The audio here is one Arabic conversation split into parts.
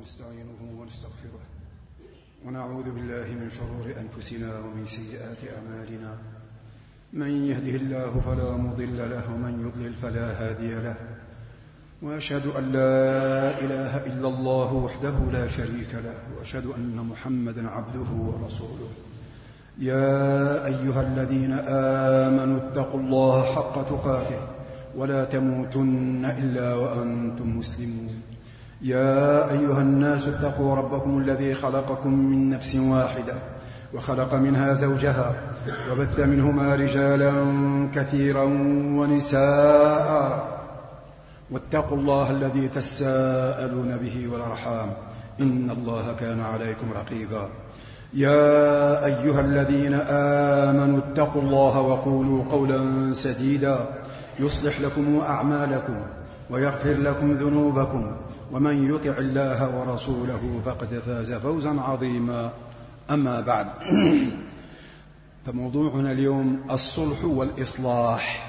ونستعينه ونستغفره ونعوذ بالله من شرور أنفسنا ومن سيئات أعمالنا. من يهده الله فلا مضل له ومن يضلل فلا هادي له، وأشهد أن لا إله إلا الله وحده لا شريك له، وأشهد أن محمدا عبده ورسوله. يا أيها الذين آمنوا اتقوا الله حق تقاته ولا تموتن إلا وأنتم مسلمون. يا أيها الناس اتقوا ربكم الذي خلقكم من نفس واحدة وخلق منها زوجها وبث منهما رجالا كثيرا ونساء، واتقوا الله الذي تساءلون به والأرحام إن الله كان عليكم رقيبا. يا أيها الذين آمنوا اتقوا الله وقولوا قولا سديدا يصلح لكم أعمالكم ويغفر لكم ذنوبكم، ومن يطع الله ورسوله فقد فاز فوزا عظيما. أما بعد، فموضوعنا اليوم الصلح والإصلاح.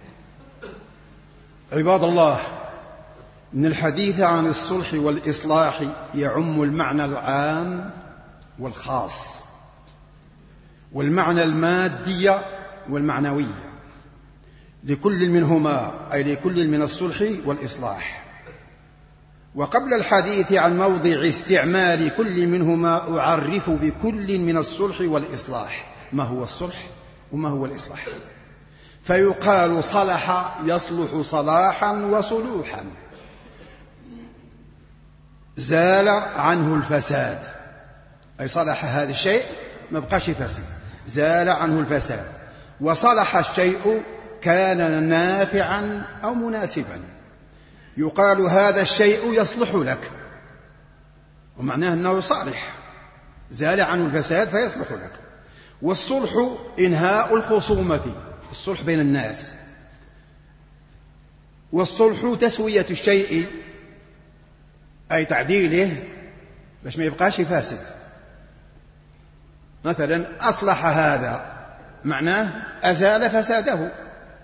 عباد الله، إن الحديث عن الصلح والإصلاح يعم المعنى العام والخاص، والمعنى المادي والمعنوي لكل منهما، أي لكل من الصلح والإصلاح. وقبل الحديث عن موضع استعمال كل منهما أعرف بكل من الصلح والإصلاح ما هو الصلح وما هو الإصلاح. فيقال صلح يصلح صلاحا وصلوحا، زال عنه الفساد، أي صلح هذا الشيء ما بقاش فاسد، زال عنه الفساد. وصلح الشيء كان نافعا أو مناسبا، يقال هذا الشيء يصلح لك، ومعناه أنه صالح، زال عنه الفساد فيصلح لك. والصلح إنهاء الخصومة، الصلح بين الناس. والصلح تسوية الشيء، أي تعديله باش ما يبقاش فاسد. مثلا أصلح هذا معناه أزال فساده،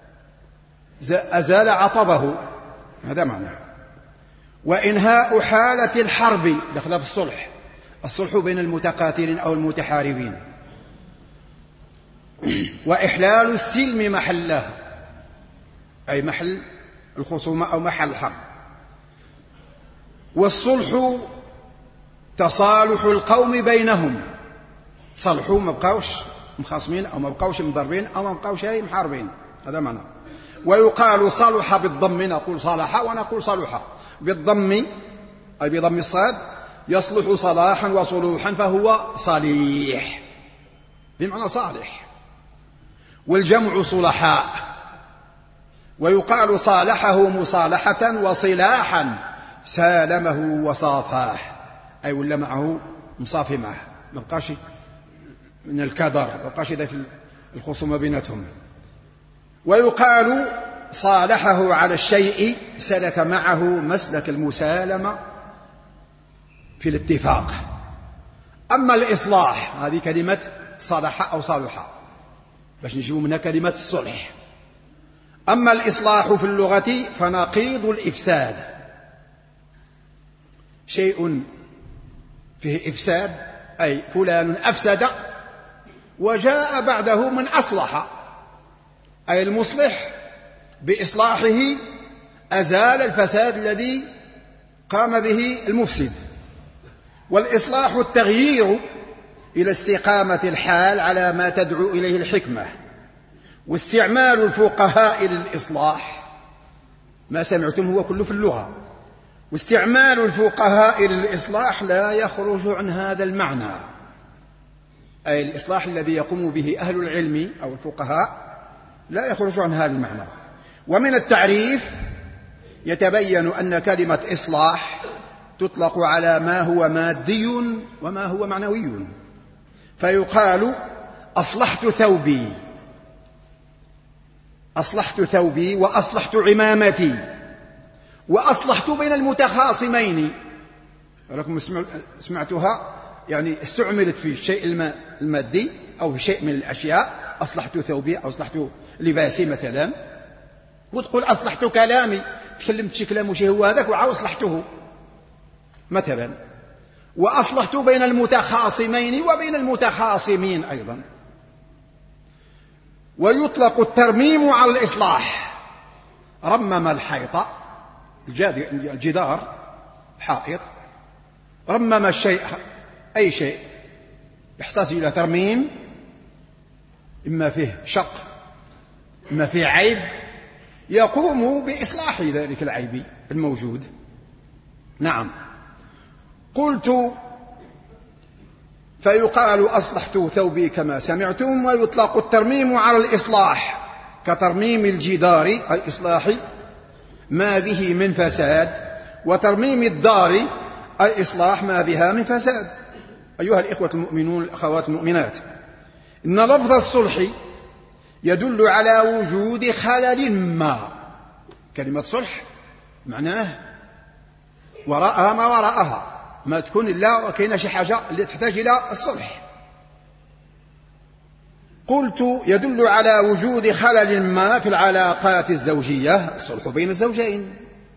أزال عطبه، هذا معناه. وإنهاء حالة الحرب دخل في الصلح، الصلح بين المتقاتلين أو المتحاربين. وإحلال السلم محله، أي محل الخصومة أو محل الحرب. والصلح تصالح القوم بينهم، صلحوا ما بقاوش مخاصمين أو ما بقاوش مضربين أو ما بقاوش محاربين، هذا معنى. ويقال صلح بالضم، نقول صلح ونقول صلح بالضم، أي بضم الصاد، يصلح صلاحا وصلوحا فهو صليح بمعنى صالح. والجمع صلحاء. ويقال صالحه مصالحة وصلاحا، سالمه وصافاه، أي ولا معه مصافي معه، ما بقاش من الكدر، ما بقاش ذاك الخصومة بينتهم. ويقال صالحه على الشيء، سلك معه مسلك المسالمة في الاتفاق. أما الإصلاح هذه كلمة صلح أو صالح، باش نجيب منها كلمة الصلح. أما الإصلاح في اللغة فنقيض الإفساد، شيء فيه إفساد، أي فلان أفسد وجاء بعده من أصلح، أي المصلح بإصلاحه أزال الفساد الذي قام به المفسد. والإصلاح التغيير إلى استقامة الحال على ما تدعو إليه الحكمة. واستعمال الفقهاء للإصلاح ما سمعتم هو كله في اللغة، واستعمال الفقهاء للإصلاح لا يخرج عن هذا المعنى، أي الإصلاح الذي يقوم به أهل العلم أو الفقهاء لا يخرج عن هذا المعنى. ومن التعريف يتبين أن كلمة إصلاح تطلق على ما هو مادي وما هو معنوي. فيقال أصلحت ثوبي، أصلحت ثوبي وأصلحت عمامتي، وأصلحت بين المتخاصمين. ولكم سمعتها يعني استعملت في الشيء المادي أو في شيء من الأشياء، أصلحت ثوبي أو أصلحت لباسي مثلا، وتقول أصلحت كلامي، تكلمت شي كلام وشي هو هذاك وعاو أصلحته مثلا. وأصلحت بين المتخاصمين وبين المتخاصمين أيضا. ويطلق الترميم على الإصلاح. رمم الحيط، الجدار، حائط، رمم الشيء، أي شيء يحتاج إلى ترميم، إما فيه شق إما فيه عيب، يقوم بإصلاح ذلك العيب الموجود. نعم. قلت فيقال أصلحت ثوبي كما سمعتم. ويطلق الترميم على الإصلاح كترميم الجدار أي إصلاح ما به من فساد، وترميم الدار أي إصلاح ما بها من فساد. أيها الإخوة المؤمنون الأخوات المؤمنات، إن لفظ الصلح يدل على وجود خلل ما. كلمة صلح معناه وراءها ما وراءها، ما تكون إلا وكاين شي حاجة اللي تحتاج إلى الصلح. قلت يدل على وجود خلل ما في العلاقات الزوجية، الصلح بين الزوجين،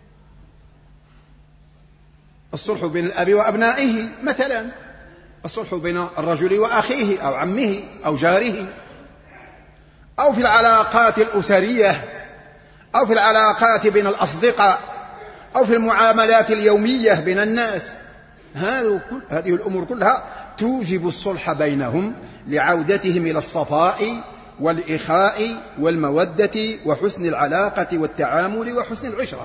الصلح بين الأب وأبنائه مثلا، الصلح بين الرجل وأخيه أو عمه أو جاره، أو في العلاقات الأسرية، أو في العلاقات بين الأصدقاء، أو في المعاملات اليومية بين الناس. هذه الأمور كلها توجب الصلح بينهم لعودتهم إلى الصفاء والإخاء والمودة وحسن العلاقة والتعامل وحسن العشرة.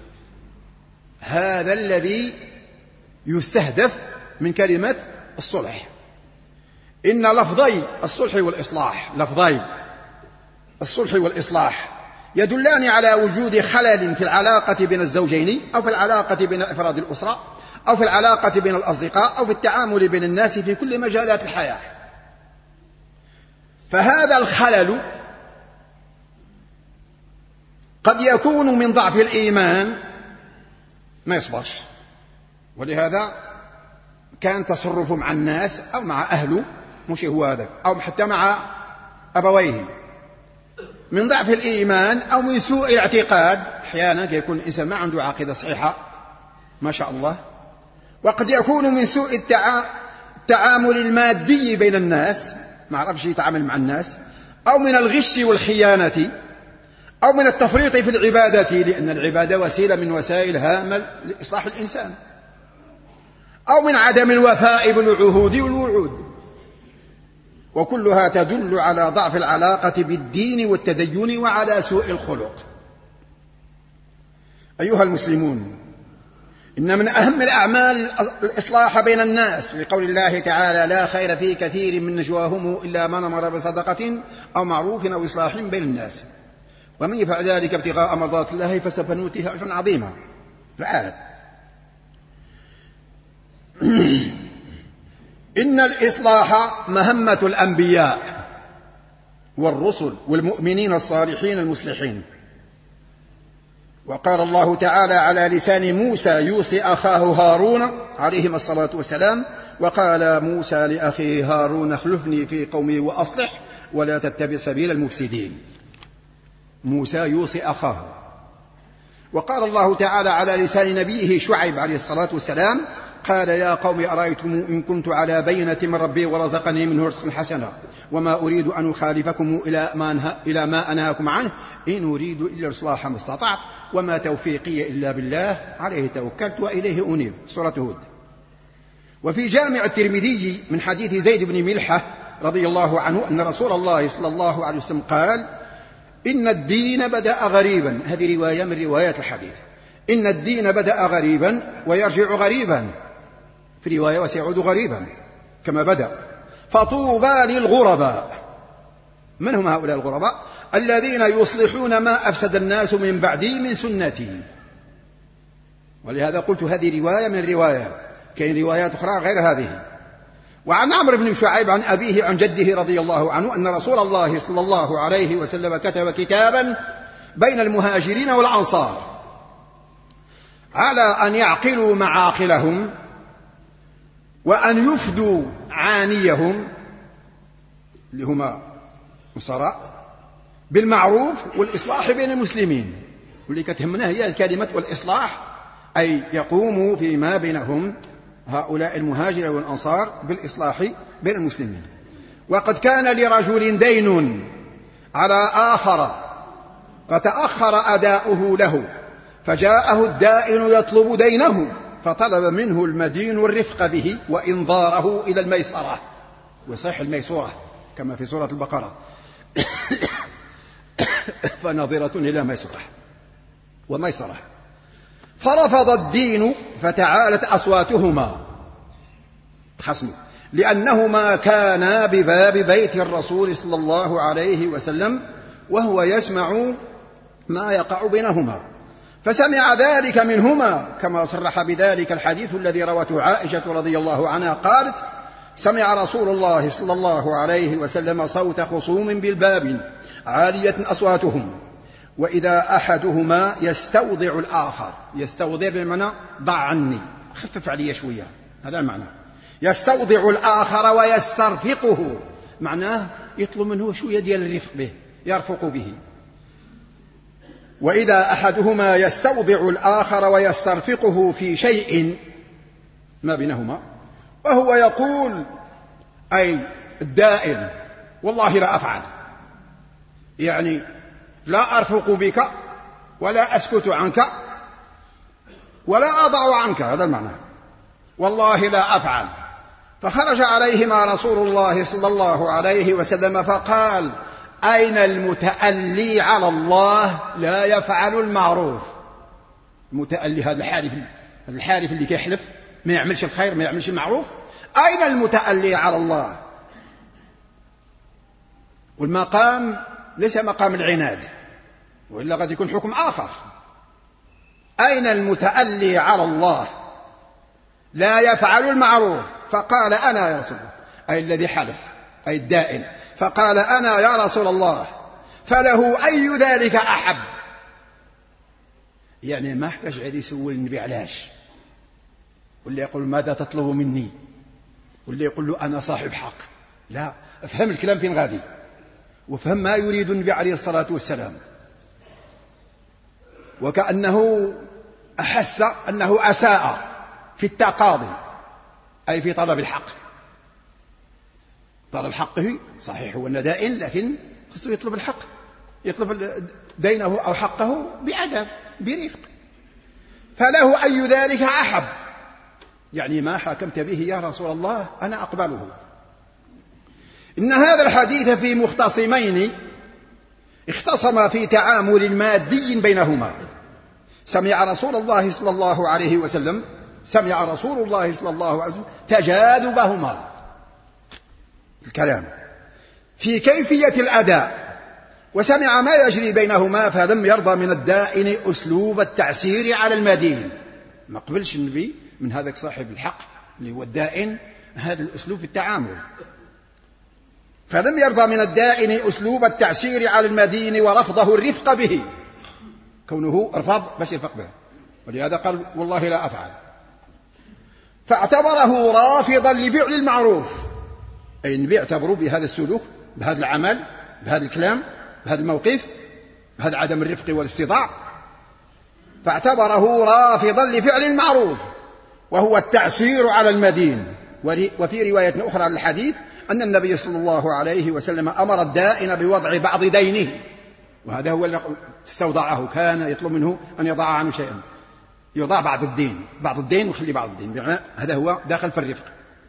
هذا الذي يستهدف من كلمة الصلح. إن لفظي الصلح والإصلاح، لفظي الصلح والإصلاح يدلان على وجود خلل في العلاقة بين الزوجين، أو في العلاقة بين أفراد الأسرة، أو في العلاقة بين الأصدقاء، أو في التعامل بين الناس في كل مجالات الحياة. فهذا الخلل قد يكون من ضعف الإيمان، ما يصبرش، ولهذا كان تصرفه مع الناس أو مع أهله مش هو هذا، أو حتى مع أبويه، من ضعف الإيمان أو من سوء الاعتقاد. أحيانا يكون الإنسان ما عنده عقيدة صحيحة ما شاء الله، وقد يكون من سوء التعامل المادي بين الناس، ما عرفش يتعامل مع الناس، أو من الغش والخيانة، أو من التفريط في العبادة، لأن العبادة وسيلة من وسائل هامة لإصلاح الإنسان، أو من عدم الوفاء بالعهود والوعود. وكلها تدل على ضعف العلاقة بالدين والتدين وعلى سوء الخلق. أيها المسلمون، إن من أهم الأعمال الإصلاح بين الناس، لقول الله تعالى: لا خير في كثير من نجواهم إلا من أمر بصدقة أو معروف أو إصلاح بين الناس، ومن يفعل ذلك ابتغاء مرضات الله فسوف نؤتيه أجرا عظيما. الآية. إن الإصلاح مهمة الأنبياء والرسل والمؤمنين الصالحين المصلحين. وقال الله تعالى على لسان موسى يوصي أخاه هارون عليهما الصلاة والسلام: وقال موسى لأخيه هارون اخلفني في قومي وأصلح ولا تتبع سبيل المفسدين. موسى يوصي أخاه. وقال الله تعالى على لسان نبيه شعيب عليه الصلاة والسلام: قال يا قوم أرأيتم إن كنت على بينة من ربي ورزقني منه رزقا حسنا وما أريد أن أخالفكم إلى ما أنهاكم عنه إن أريد إلا الإصلاح ما استطعت وما توفيقي إلا بالله عليه توكلت وإليه أنيب. سورة هود. وفي جامع الترمذي من حديث زيد بن ملحة رضي الله عنه أن رسول الله صلى الله عليه وسلم قال: إن الدين بدأ غريبا. هذه رواية من روايات الحديث. إن الدين بدأ غريبا ويرجع غريبا، في رواية وسيعود غريبا كما بدأ. فطوبى للغرباء. من هم هؤلاء الغرباء؟ الذين يصلحون ما أفسد الناس من بعدي من سنتي. ولهذا قلت هذه رواية من روايات، كاين روايات أخرى غير هذه. وعن عمرو بن شعيب عن أبيه عن جده رضي الله عنه أن رسول الله صلى الله عليه وسلم كتب كتابا بين المهاجرين والأنصار على أن يعقلوا معاقلهم وأن يفدوا عانيهم اللي هما نصراء بالمعروف والإصلاح بين المسلمين. واللي كتهمنا هي كلمة والإصلاح، أي يقوموا فيما بينهم هؤلاء المهاجر والأنصار بالإصلاح بين المسلمين. وقد كان لرجل دين على آخر فتأخر أداؤه له، فجاءه الدائن يطلب دينه، فطلب منه المدين الرفق به وإنظاره إلى الميسرة، وصح الميسورة كما في سورة البقرة فنظرة إلى ميسرة وميسرة. فرفض الدين فتعالت أصواتهما خصمه، لأنهما كانا بباب بيت الرسول صلى الله عليه وسلم وهو يسمع ما يقع بينهما، فسمع ذلك منهما، كما صرح بذلك الحديث الذي روته عائشة رضي الله عنها قالت: سمع رسول الله صلى الله عليه وسلم صوت خصوم بالباب عالية أصواتهم، وإذا أحدهما يستوضع الآخر، يستوضع بمعنى ضع عني، خفف علي شوية، هذا المعنى. يستوضع الآخر ويسترفقه، معناه يطلب منه شوية ديال الرفق به، يرفق به. وإذا أحدهما يستوضع الآخر ويسترفقه في شيء ما بينهما وهو يقول، أي الدائن: والله لا أفعل، يعني لا أرفق بك ولا أسكت عنك ولا أضع عنك، هذا المعنى، والله لا أفعل. فخرج عليهما رسول الله صلى الله عليه وسلم فقال: أين المتألي على الله لا يفعل المعروف؟ المتألي هذا الحالف اللي كيحلف ما يعملش الخير ما يعملش المعروف. أين المتألي على الله؟ والمقام ليس مقام العناد، وإلا قد يكون حكم آخر. أين المتألي على الله لا يفعل المعروف؟ فقال: أنا يا رسول الله، أي الذي حلف، أي الدائن، فقال: أنا يا رسول الله. فله أي ذلك أحب؟ يعني ما احتاج عاد يسول النبي علاش، واللي يقول ماذا تطلب مني، واللي يقول له أنا صاحب حق. لا، افهم الكلام فين غادي، وفهم ما يريد النبي عليه الصلاة والسلام. وكأنه أحس أنه أساء في التقاضي، أي في طلب الحق. طلب حقه صحيح هو دائن، لكن خصه يطلب الحق، يطلب دينه أو حقه بأدب برفق. فله أي ذلك أحب، يعني ما حكمت به يا رسول الله أنا أقبله. إن هذا الحديث في مختصمين اختصما في تعامل مادي بينهما. سمع رسول الله صلى الله عليه وسلم تجاذبهما الكلام في كيفية الأداء، وسمع ما يجري بينهما، فلم يرضى من الدائن أسلوب التعسير على المدين. ما قبلش النبي من هذاك صاحب الحق اللي هو الدائن هذا الأسلوب في التعامل. فلم يرضى من الدائن أسلوب التعسير على المدين ورفضه الرفق به، كونه رفض باش يرفق به، ولهذا قال: والله لا أفعل. فاعتبره رافضا لفعل المعروف، أي النبي اعتبره بهذا السلوك، بهذا العمل، بهذا الكلام، بهذا الموقف، بهذا عدم الرفق والاستطاع، فاعتبره رافضا لفعل المعروف وهو التعسير على المدين. وفي رواية أخرى عن الحديث أن النبي صلى الله عليه وسلم أمر الدائن بوضع بعض دينه، وهذا هو الذي استوضعه، كان يطلب منه أن يضع عنه شيئا، يضع بعض الدين ويخلي بعض الدين، هذا هو داخل في الرفق.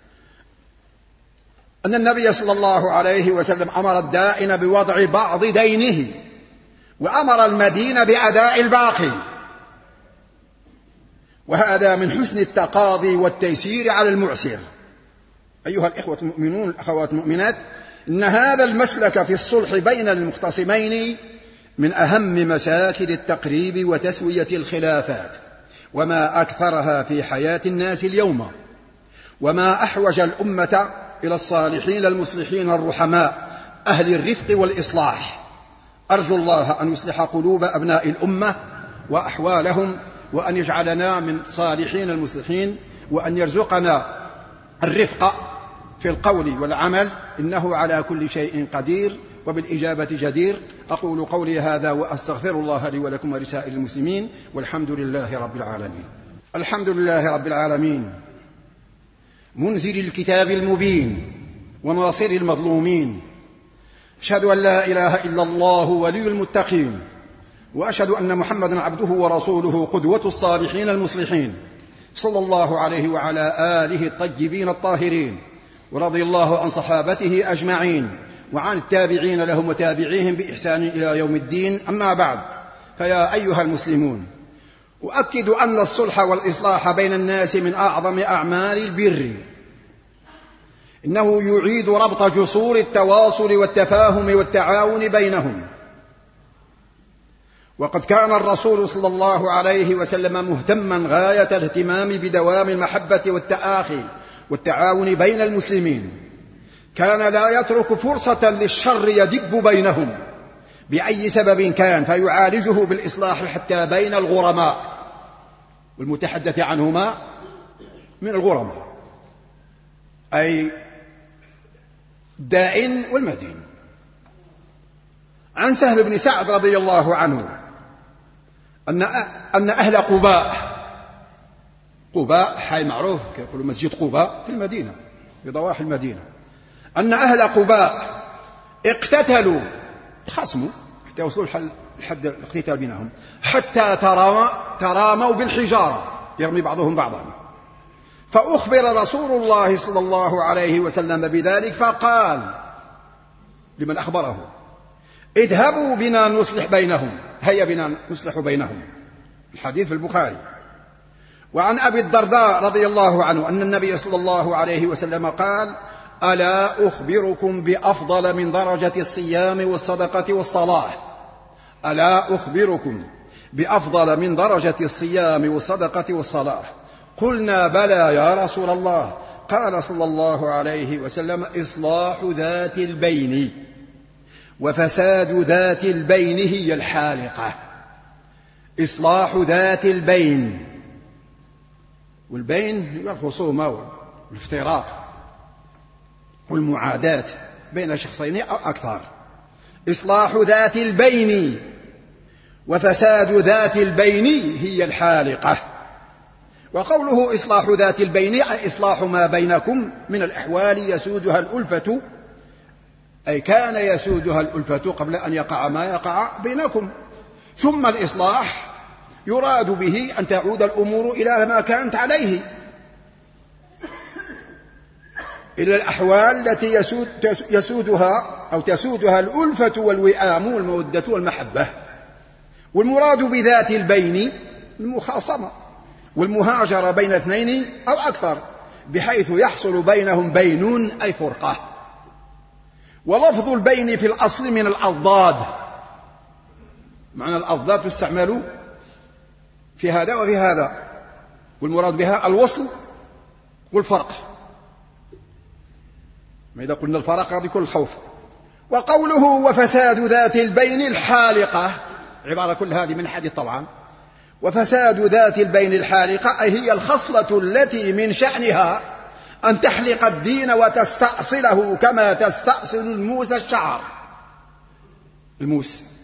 أن النبي صلى الله عليه وسلم أمر الدائن بوضع بعض دينه، وأمر المدين بأداء الباقي، وهذا من حسن التقاضي والتيسير على المعسر. أيها الإخوة المؤمنون الأخوات المؤمنات، إن هذا المسلك في الصلح بين المختصمين من أهم مساكن التقريب وتسوية الخلافات، وما أكثرها في حياة الناس اليوم، وما أحوج الأمة إلى الصالحين المصلحين الرحماء أهل الرفق والإصلاح. أرجو الله أن يصلح قلوب أبناء الأمة وأحوالهم، وأن يجعلنا من صالحين المصلحين، وأن يرزقنا الرفق في القول والعمل، إنه على كل شيء قدير وبالإجابة جدير. أقول قولي هذا وأستغفر الله لي ولكم ولسائر المسلمين، والحمد لله رب العالمين. الحمد لله رب العالمين، منزل الكتاب المبين وناصر المظلومين. أشهد أن لا إله إلا الله ولي المتقين، وأشهد أن محمدا عبده ورسوله قدوة الصالحين المصلحين، صلى الله عليه وعلى آله الطيبين الطاهرين، ورضي الله عن صحابته أجمعين وعن التابعين لهم وتابعيهم بإحسان إلى يوم الدين. أما بعد، فيا أيها المسلمون، أؤكد أن الصلح والإصلاح بين الناس من أعظم أعمال البر. إنه يعيد ربط جسور التواصل والتفاهم والتعاون بينهم. وقد كان الرسول صلى الله عليه وسلم مهتما غاية الاهتمام بدوام المحبة والتآخي والتعاون بين المسلمين. كان لا يترك فرصة للشر يدب بينهم بأي سبب كان، فيعالجه بالإصلاح حتى بين الغرماء، والمتحدث عنهما من الغرماء أي الداعين والمدين. عن سهل بن سعد رضي الله عنه أن أهل قباء حي معروف يقولوا مسجد قباء في المدينة بضواحي المدينة، أن أهل قباء اقتتلوا، خصموا حتى وصلوا لحد الاقتتال بينهم، حتى تراموا بالحجارة يرمي بعضهم بعضا. فأخبر رسول الله صلى الله عليه وسلم بذلك، فقال لمن أخبره: اذهبوا بنا نصلح بينهم، هيا بنا نصلح بينهم. الحديث في البخاري. وعن أبي الدرداء رضي الله عنه أن النبي صلى الله عليه وسلم قال: ألا أخبركم بأفضل من درجة الصيام والصدقة والصلاة؟ ألا أخبركم بأفضل من درجة الصيام والصدقة والصلاة؟ قلنا: بلى يا رسول الله. قال صلى الله عليه وسلم: إصلاح ذات البين، وفساد ذات البين هي الحالقة. إصلاح ذات البين، والبين هي الخصومة والافتراق والمعاداة بين شخصين أو أكثر. إصلاح ذات البين وفساد ذات البين هي الحالقة. وقوله إصلاح ذات البين أي إصلاح ما بينكم من الأحوال يسودها الألفة، أي كان يسودها الألفة قبل أن يقع ما يقع بينكم. ثم الإصلاح يراد به أن تعود الأمور إلى ما كانت عليه، إلى الأحوال التي تسودها الألفة والوئام والمودة والمحبة. والمراد بذات البين المخاصمة والمهاجرة بين اثنين أو أكثر، بحيث يحصل بينهم بين أي فرقة. ولفظ البين في الأصل من الأضداد، معنى الأضداد تستعمل في هذا وفي هذا، والمراد بها الوصل والفرق. ما إذا قلنا الفرق قد يكون الخوف. وقوله وفساد ذات البين الحالقة، عبارة كل هذه من حديث طبعا. وفساد ذات البين الحالقة أي هي الخصلة التي من شأنها أن تحلق الدين وتستأصله كما تستأصل الموس الشعر. الموس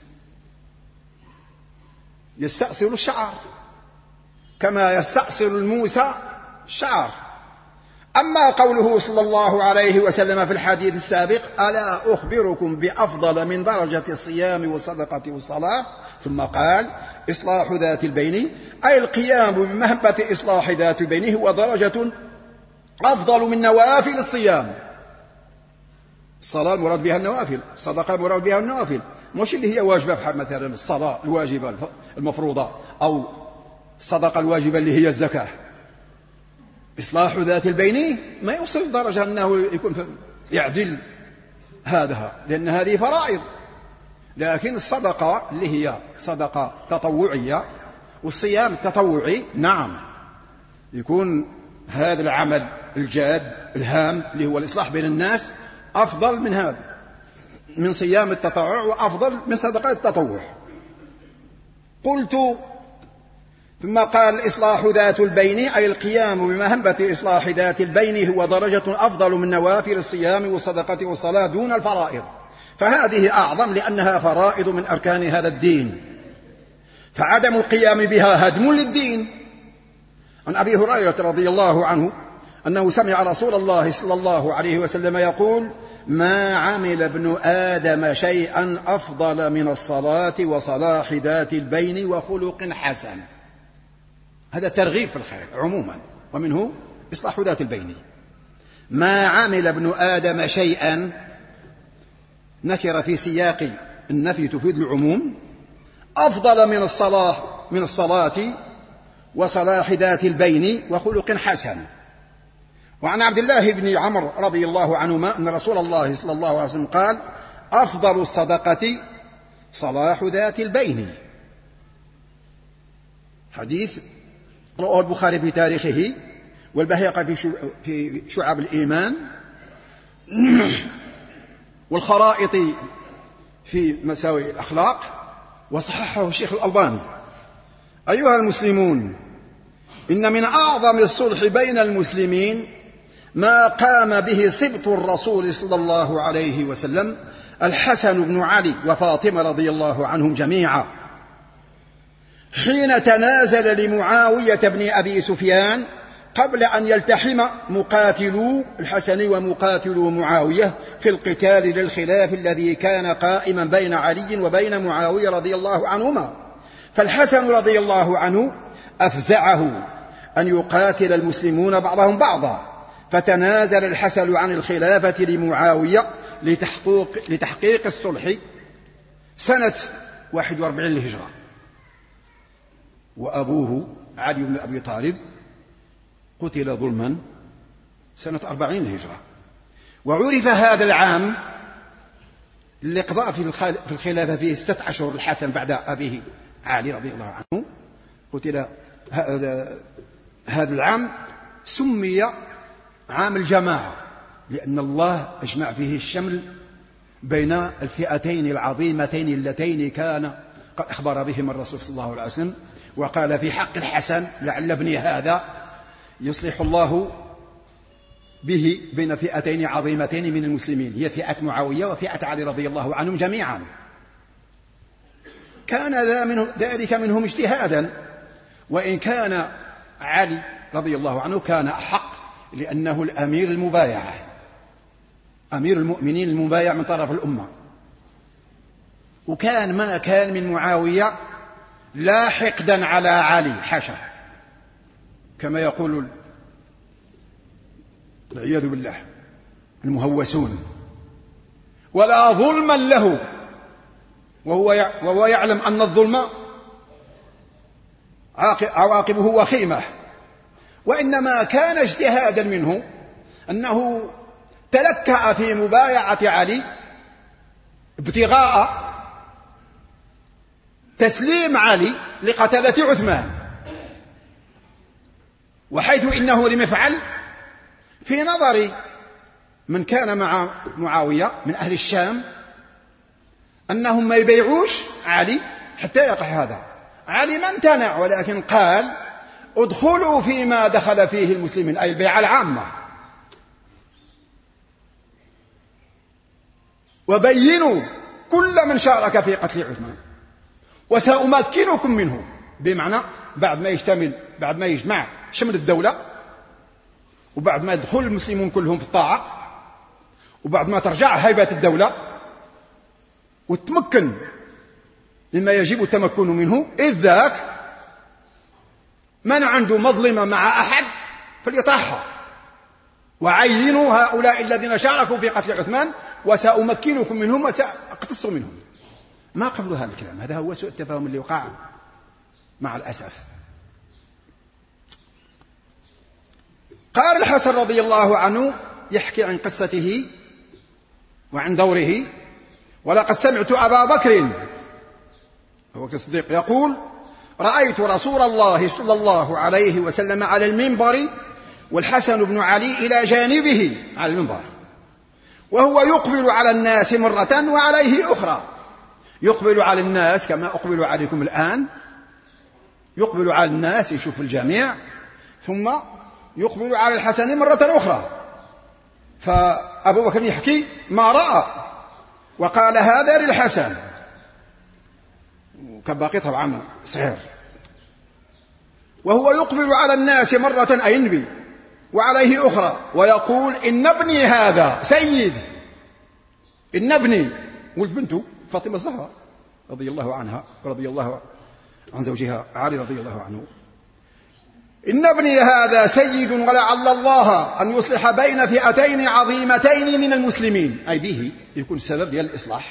يستأصل الشعر كما يستأصل الموس الشعر. أما قوله صلى الله عليه وسلم في الحديث السابق: ألا أخبركم بأفضل من درجة الصيام والصدقة والصلاة؟ ثم قال: إصلاح ذات البين أي القيام بمهمة إصلاح ذات البين هو درجة أفضل من نوافل الصيام. الصلاة المراد بها النوافل، الصدقة المراد بها النوافل، مش اللي هي واجبة بحال مثلا الصلاة الواجبة المفروضة أو الصدقة الواجبة اللي هي الزكاة. إصلاح ذات البين ما يوصل لدرجة أنه يكون يعدل هذا، لأن هذه فرائض. لكن الصدقة اللي هي صدقة تطوعية والصيام التطوعي نعم يكون هذا العمل الجاد الهام اللي هو الإصلاح بين الناس أفضل من هذا، من صيام التطوع وأفضل من صدقة التطوع. قلت ثم قال: إصلاح ذات البين أي القيام بمهمة إصلاح ذات البين هو درجة أفضل من نوافل الصيام والصدقة والصلاة دون الفرائض، فهذه أعظم لأنها فرائض من أركان هذا الدين، فعدم القيام بها هدم للدين. عن أبي هريرة رضي الله عنه أنه سمع رسول الله صلى الله عليه وسلم يقول: ما عمل ابن آدم شيئا أفضل من الصلاة وصلاح ذات البين وخلق حسن. هذا ترغيب في الخير عموما، ومنه إصلاح ذات البين. ما عمل ابن آدم شيئا نكر في سياق النفي تفيد العموم، أفضل من الصلاة وصلاح ذات البين وخلق حسن. وعن عبد الله بن عمرو رضي الله عنهما أن رسول الله صلى الله عليه وسلم قال: أفضل الصدقة صلاح ذات البين. حديث رواه البخاري في تاريخه، والبيهقي في شعب الإيمان، والخرائط في مساوئ الأخلاق، وصححه الشيخ الألباني. أيها المسلمون، إن من أعظم الصلح بين المسلمين ما قام به سبط الرسول صلى الله عليه وسلم الحسن بن علي وفاطمة رضي الله عنهم جميعا، حين تنازل لمعاوية بن أبي سفيان قبل أن يلتحم مقاتلو الحسن ومقاتلو معاوية في القتال للخلاف الذي كان قائما بين علي وبين معاوية رضي الله عنهما. فالحسن رضي الله عنه أفزعه أن يقاتل المسلمون بعضهم بعضا، فتنازل الحسن عن الخلافة لمعاوية لتحقيق الصلح سنة 41 للهجرة. وأبوه علي بن أبي طالب قتل ظلما سنة 40 للهجرة. وعرف هذا العام اللي قضى في الخلافة فيه 6 أشهر الحسن بعد أبيه علي رضي الله عنه قتل. هذا العام سمي عام الجماعة، لأن الله أجمع فيه الشمل بين الفئتين العظيمتين اللتين كان قد أخبر بهما الرسول صلى الله عليه وسلم، وقال في حق الحسن: لعل ابني هذا يصلح الله به بين فئتين عظيمتين من المسلمين، هي فئة معاوية وفئة علي رضي الله عنهم جميعا. كان ذلك منهم اجتهادا، وإن كان علي رضي الله عنه كان أحق، لأنه الأمير المبايع، أمير المؤمنين المبايع من طرف الأمة. وكان ما كان من معاوية لا حقدا على علي، حاشا، كما يقول والعياذ بالله المهوسون، ولا ظلما له، وهو يعلم أن الظلم عواقبه وخيمة. وإنما كان اجتهادا منه أنه تلكأ في مبايعة علي ابتغاء تسليم علي لقتلة عثمان، وحيث إنه لم يفعل في نظر من كان مع معاوية من أهل الشام أنهم ما يبيعوش علي حتى يقع هذا. علي ما امتنع، ولكن قال: ادخلوا فيما دخل فيه المسلمين، أي البيعة العامة، وبينوا كل من شارك في قتل عثمان، وسأمكنكم منه. بمعنى بعد ما يجمع شمل الدولة، وبعد ما يدخل المسلمون كلهم في الطاعة، وبعد ما ترجع هيبة الدولة وتمكن مما يجب التمكن منه، إذ ذاك من عنده مظلمة مع أحد فليطرحها، وعينوا هؤلاء الذين شاركوا في قتل عثمان وسأمكنكم منهم وسأقتص منهم. ما قبل هذا الكلام. هذا هو سوء التفاهم اللي وقع مع الأسف. قال الحسن رضي الله عنه يحكي عن قصته وعن دوره: ولقد سمعت أبا بكر أبو بكر الصديق يقول: رأيت رسول الله صلى الله عليه وسلم على المنبر والحسن بن علي إلى جانبه على المنبر، وهو يقبل على الناس مرة وعليه أخرى. يقبل على الناس كما أقبل عليكم الآن، يقبل على الناس يشوف الجميع، ثم يقبل على الحسن مرة أخرى. فأبو بكر يحكي ما رأى، وقال هذا للحسن، كباقي طبعا صغير. وهو يقبل على الناس مرة، أي النبي وعليه أخرى، ويقول إن ابني هذا سيد، إن ابني، ولد بنته فاطمة الزهراء رضي الله عنها ورضي الله عن زوجها علي رضي الله عنه، إن ابني هذا سيد ولعل الله أن يصلح بين فئتين عظيمتين من المسلمين، أي به يكون سبب ديال الإصلاح،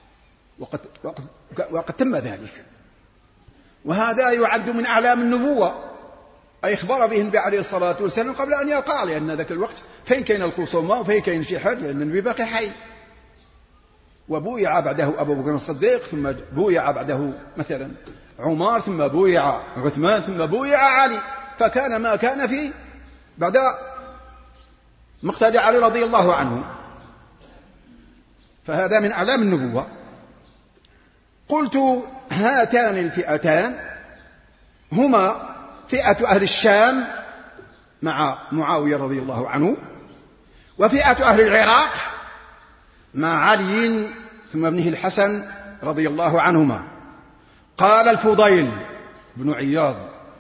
وقد تم ذلك. وهذا يعد من أعلام النبوة، أي إخبار به النبي عليه الصلاة والسلام قبل أن يقع، لأن ذاك الوقت فين كاين الخصومة وفين كاين شي حد، لأن النبي باقي حي. وبويع بعده أبو بكر الصديق، ثم بويع بعده مثلا عمر، ثم بويع عثمان، ثم بويع علي، فكان ما كان فيه بعد مقتل علي رضي الله عنه، فهذا من أعلام النبوة. قلت هاتان الفئتان هما فئة أهل الشام مع معاوية رضي الله عنه، وفئة أهل العراق مع علي ثم ابنه الحسن رضي الله عنهما. قال الفضيل بن عياض: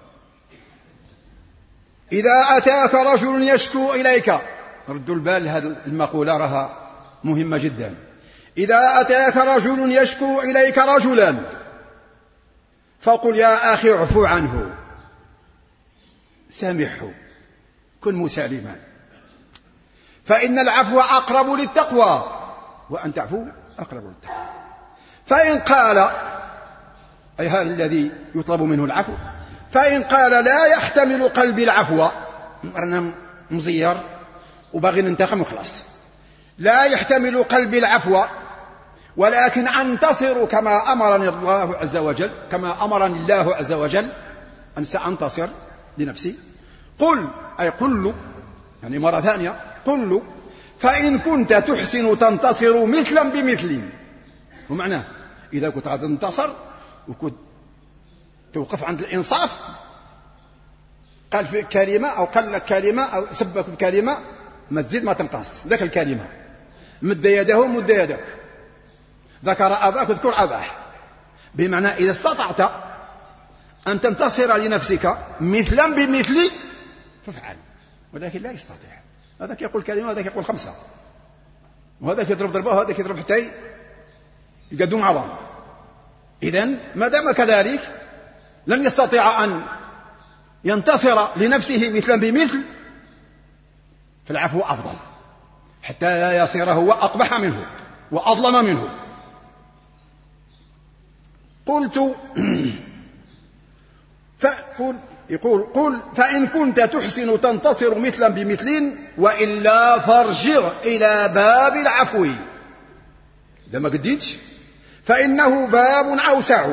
إذا أتاك رجل يشكو إليك، ردوا البال هذه المقولة راها مهمة جدا، إذا أتاك رجل يشكو إليك رجلا فقل يا أخي اعفو عنه، سامحه، كن مسالما، فإن العفو أقرب للتقوى، وأن تعفو أقرب للتقوى. فإن قال، أي هذا الذي يطلب منه العفو، فإن قال لا يحتمل قلبي العفو، أنا مزير وباغي ننتقم وخلاص، لا يحتمل قلبي العفو ولكن أنتصر كما أمرني الله عز وجل، كما أمرني الله عز وجل أن سأنتصر لنفسي، قل، أي قل له، يعني مرة ثانية قل له: فإن كنت تحسن تنتصر مثلا بمثل. ومعناه إذا كنت غادي تنتصر وكنت توقف عند الإنصاف، قال فيك كلمة أو قال لك كلمة أو سبك بكلمة، ما تزيد ما تنقص ذاك الكلمة، مد يده مد يدك، ذكر أباك اذكر أباه، بمعنى إذا استطعت أن تنتصر لنفسك مثلا بمثل فافعل، ولكن لا يستطيع، هذاك يقول كلمة وهذاك يقول خمسة، وهذاك يضرب ضربة وهذاك يضرب حتى يقدم عظام. إذن ما دام كذلك لن يستطيع أن ينتصر لنفسه مثلا بمثل، فالعفو أفضل حتى لا يصير هو أقبح منه وأظلم منه. قلت قل فإن كنت تحسن تنتصر مثلا بمثل، وإلا فارجع إلى باب العفو، إذا ما قديتش فإنه باب أوسع،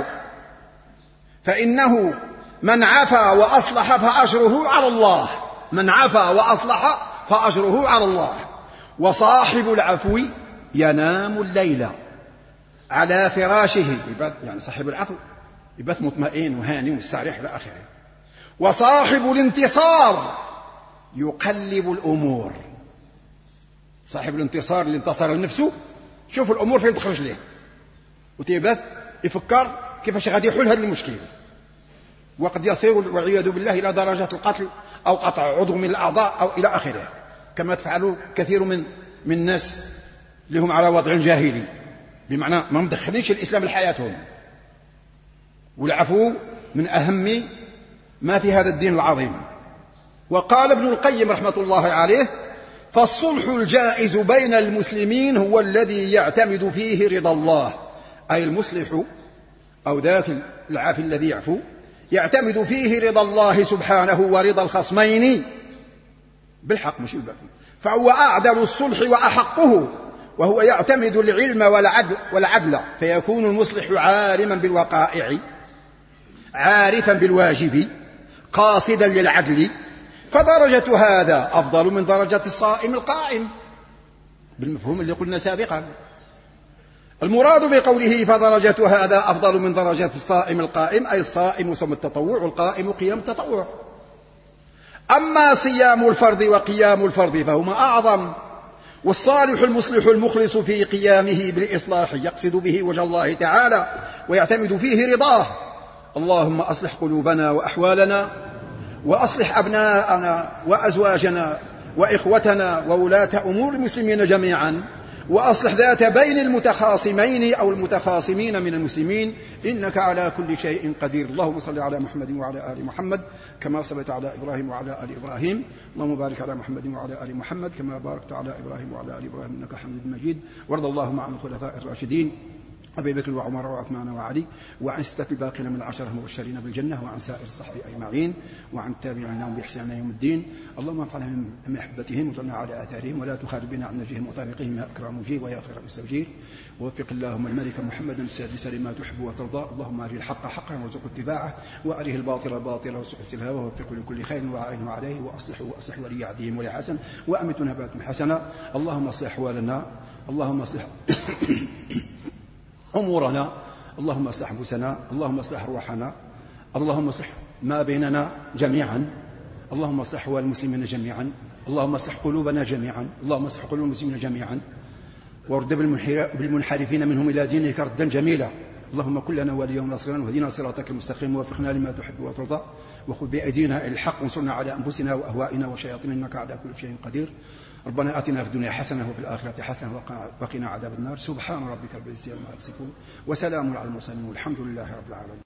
فإنه من عفا وأصلح فأجره على الله، من عفا وأصلح فأجره على الله. وصاحب العفو ينام الليل على فراشه، يعني صاحب العفو يبات مطمئن وهاني ومستريح إلى آخره. وصاحب الانتصار يقلب الأمور، صاحب الانتصار اللي انتصر لنفسه شوف الأمور فين تخرج له، وتيبات يفكر كيفاش غادي يحل هذا المشكل، وقد يصير والعياذ بالله إلى درجة القتل أو قطع عضو من الأعضاء أو إلى آخره، كما تفعله كثير من الناس اللي هم على وضع جاهلي، بمعنى ما مدخلينش الإسلام لحياتهم. والعفو من أهم ما في هذا الدين العظيم. وقال ابن القيم رحمة الله عليه: فالصلح الجائز بين المسلمين هو الذي يعتمد فيه رضا الله، أي المصلح أو ذاك العافي الذي يعفو يعتمد فيه رضا الله سبحانه ورضا الخصمين بالحق مش بالباطل، فهو أعدل الصلح وأحقه، وهو يعتمد العلم والعدل، فيكون المصلح عالما بالوقائع عارفا بالواجب قاصدا للعدل، فدرجة هذا أفضل من درجة الصائم القائم، بالمفهوم اللي قلنا سابقا. المراد بقوله فدرجة هذا أفضل من درجة الصائم القائم، أي الصائم صوم التطوع والقائم قيام التطوع. أما صيام الفرض وقيام الفرض فهما أعظم، والصالح المصلح المخلص في قيامه بالإصلاح يقصد به وجه الله تعالى ويعتمد فيه رضاه. اللهم أصلح قلوبنا وأحوالنا وأصلح أبناءنا وأزواجنا وإخوتنا وولاة أمور المسلمين جميعا، وأصلح ذات بين المتخاصمين أو المتخاصمين من المسلمين، إنك على كل شيء قدير. اللهم صل على محمد وعلى آل محمد كما صليت على إبراهيم وعلى آل إبراهيم، اللهم بارك على محمد وعلى آل محمد كما باركت على إبراهيم وعلى آل إبراهيم إنك حميد مجيد. وارض اللهم عن الخلفاء الراشدين أبي بكر وعمر وعثمان وعلي، وعن الستة الباقين من العشرة المبشرين بالجنة، وعن سائر الصحب أجمعين، وعن التابعين لهم بإحسان يوم الدين. اللهم انفعنا من محبتهم وصلنا على آثارهم، ولا تخالف بنا عن نجيهم وطريقهم يا أكرم مجيب ويا خير مستجير. ووفق اللهم الملك محمدا السادس لما تحب وترضى. اللهم أريه الحق حقا وارزقه اتباعه، وأريه الباطل باطلا وارزقه اجتنابه، ووفقه لكل خير وأعينه عليه، وأصلح ولي عهدهم ولي حسن، وأمت نبات حسنا. اللهم اصلح أحوالنا، اللهم اصلح أمورنا، اللهم اصلح أنفسنا، اللهم اصلح أرواحنا، اللهم اصلح ما بيننا جميعا، اللهم اصلح أحوال المسلمين جميعا، اللهم اصلح قلوبنا جميعا، اللهم اصلح قلوب المسلمين جميعا، وارد بالمنحرفين منهم إلى دينك ردا جميلا. اللهم كن لنا وليا ونصيرا، واهدنا صراطك المستقيم، ووفقنا لما تحب وترضى، وخذ بأيدينا إلى الحق، وانصرنا على أنفسنا وأهوائنا وشياطيننا إنك على كل شيء قدير. ربنا آتنا في الدنيا حسنة وفي الآخرة حسنة وقنا عذاب النار. سبحان ربك رب العزة عما يصفون، وسلام على المرسلين، والحمد لله رب العالمين.